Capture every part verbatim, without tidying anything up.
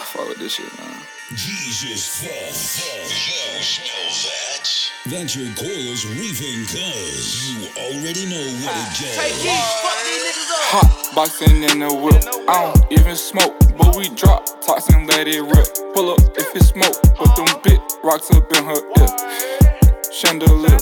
fuck with this shit, man. Jesus fuck. You know that. That's your coils reefing, cuz you already know what it does. Take these, fuck these niggas up. Hot boxing in the whip. I don't even smoke, but we drop tops and let it rip. Pull up if it smoke, put them big rocks up in her ear. Chandelier,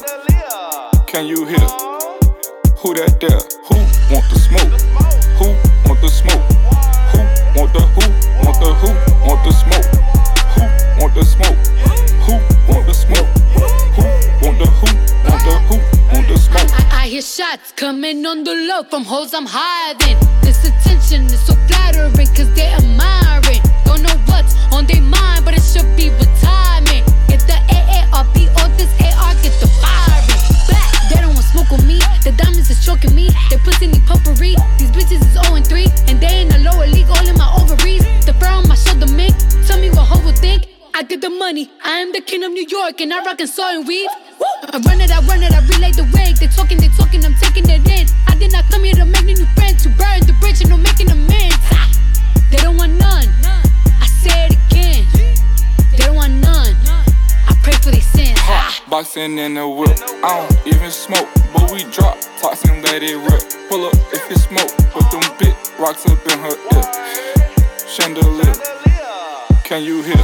can you hear? Who that there? Who want the smoke? Who want the smoke? Who want the who? Want the who? Want the smoke? Who want the smoke? Who want the smoke? Who want the who? Want the who? Want the smoke? I, I hear shots coming on the low from hoes I'm hiding. This attention is so flattering cause they're admiring. Don't know what's on their mind, but it should be retirement. Get the A A R P or this A R, get the firing. Back, they don't want smoke with me. The diamonds is choking me. They pussy need puffery. These bitches is oh and three, and they in the lower league, all in my ovaries. The fur on my shoulder mink. Tell me what hoe will think. I get the money. I am the king of New York, and I rock and saw and weave. I run it, I run it, I relay the wig. They talking, they talking, I'm taking it in. I did not come here to make new friends. You burn the bridge and no making amends. They don't want none. I say it again. They don't want none. I pray for their sins. Hot boxing in the whip. I don't even smoke, but we drop tops and let it rip. Pull up if it smoke, put them big rocks up in her ear. Chandelier, can you hear?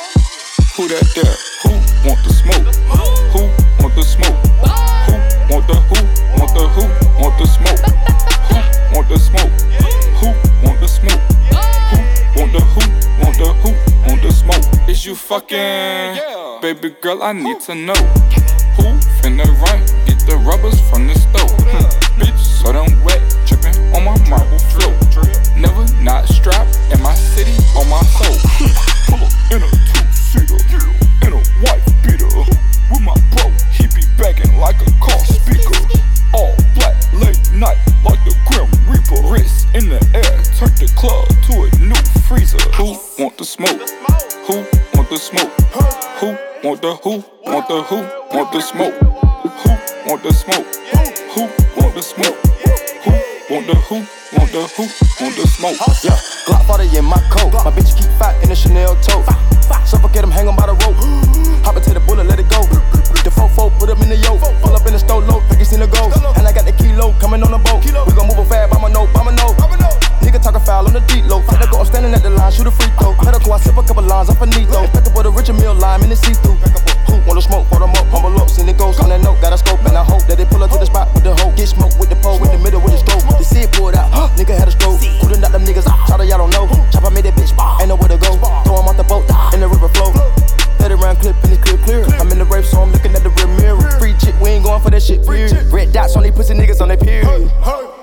Who that there? Who want the smoke? Who want the smoke? Who want the who? Want the who? Want the smoke? Who want the smoke? Who want the smoke? Who want the who? Want the who? Want the smoke? Is you fucking? Baby girl, I need to know. Who finna run? Get the rubbers from the stove. Hmm. Bitch, so damn wet, drippin' on my marble floor. Never not strapped in my city on my soul. Pull up in a two-seater, in a white beater. With my bro, he be begging like a car speaker. All black, late night, like the Grim Reaper. Wrist in the air, turn the club to a new freezer. Who want the smoke? Who want the smoke? Who want the who? Want the who? Want the smoke? Who want the smoke? Who want the smoke? Who want the who? Want the who? Want the smoke? Yeah, Glock forty in my coat. My bitch keep fat in the Chanel tote. Suffocate him, hang him by the rope. Hop into the bullet, let it go. The fofo, put him in the yoke. Pull up in the stove, low, think he seen a ghost. And I got the kilo coming on the boat. We gon' move a fast, I'ma know, I'ma know. Nigga talkin' foul on the deep low. Let go, I'm standing at the line, shoot a free throw. Medical, I slip a couple lines off a Nito. Back up with a Richard Mill lime in the see-through. Who wanna smoke, pour them up, humble up. Seen it goes on that note, got a scope. And I hope that they pull up to the spot with the hoe. Get smoke with the pole, in the middle with the stroke. They see it poured out, nigga had a stroke. Couldn't knock them niggas out, shout out, y'all don't know. Chopper made that bitch, ain't know where to go. Throw him off the boat, in the river flow. Let it round clip and it's clear, clear. I'm in the rape, so I'm looking at the rear mirror. Free chick, we ain't going for that shit, period. Red dots on these pussy niggas on their period.